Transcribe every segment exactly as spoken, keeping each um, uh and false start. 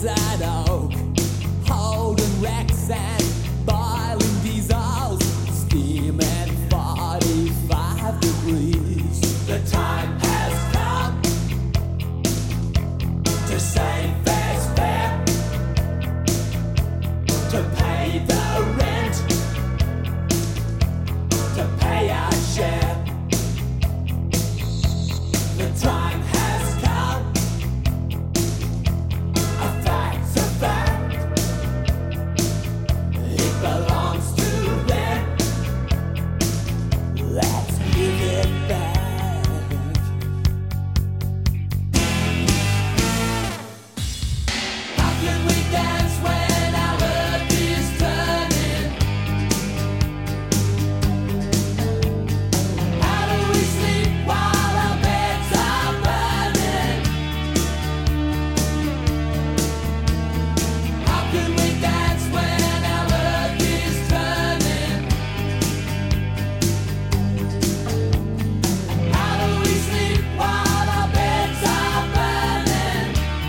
desert oak, holding wrecks and boiling diesels, steam at forty-five degrees. The time has come to say fair's fair, to pay the rent, to pay our share. The time has come, a fact's a fact, it belongs to them, let's give it back. How can we dance when our earth is turning? How do we sleep while our beds are burning? How can we dance when our earth is turning? How do we sleep while our beds are burning?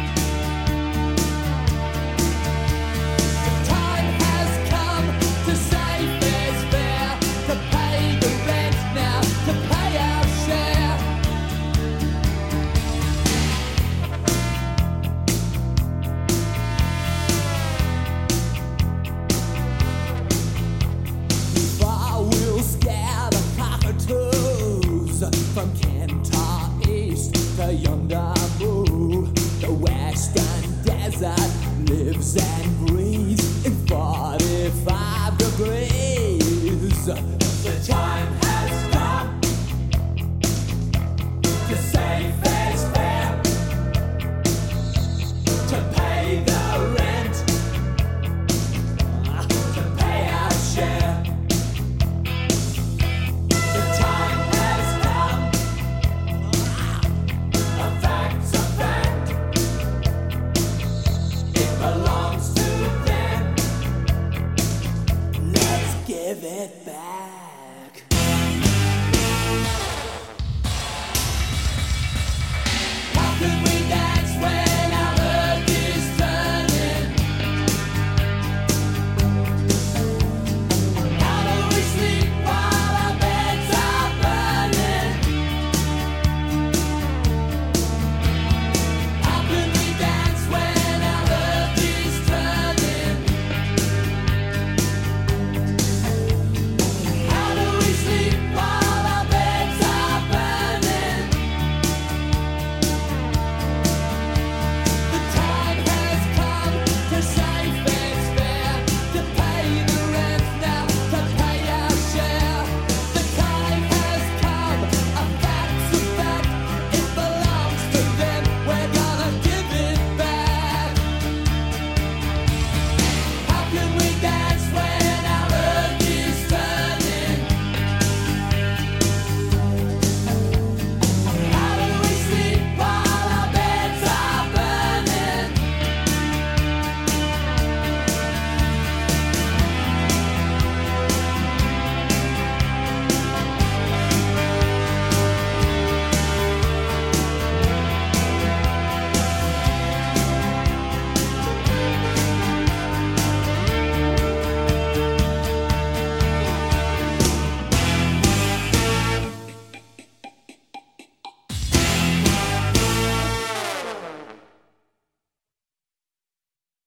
The time has come to say fair's fair, to pay the rent now, to pay our share. Far we'll scare the cockatoos from Kentar East to yonder Moo. The western desert lives and breathes in forty-five degrees.